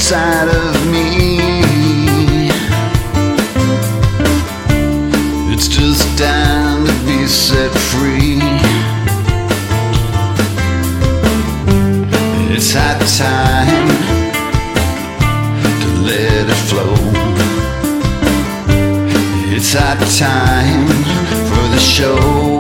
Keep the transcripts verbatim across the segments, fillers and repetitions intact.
inside of me. It's just time to be set free. It's high time to let it flow. It's high time for the show.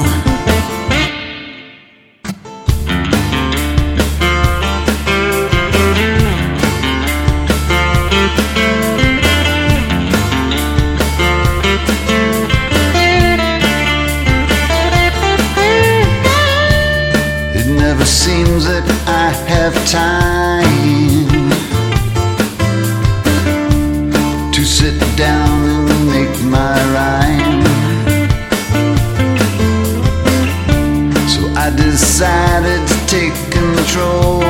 It never seems that I have time to sit down and make my rhyme. So I decided to take control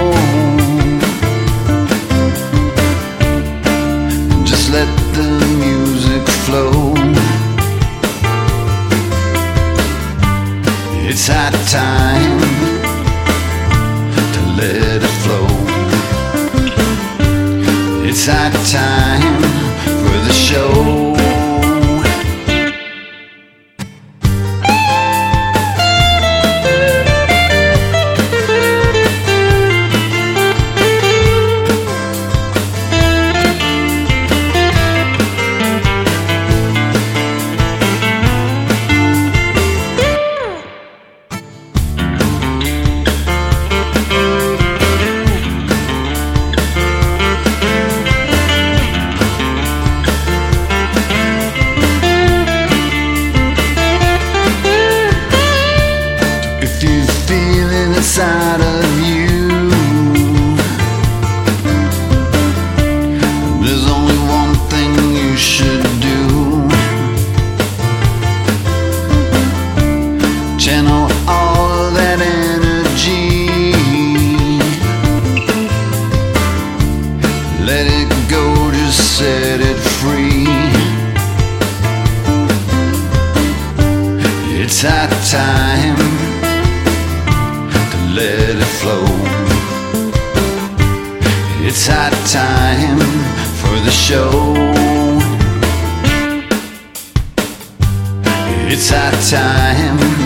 and just let the music flow. It's high time to let it flow. It's high time for the show. Inside of you, there's only one thing you should do. Channel all of that energy, let it go, just set it free. It's high time, let it flow. It's high time for the show. It's high time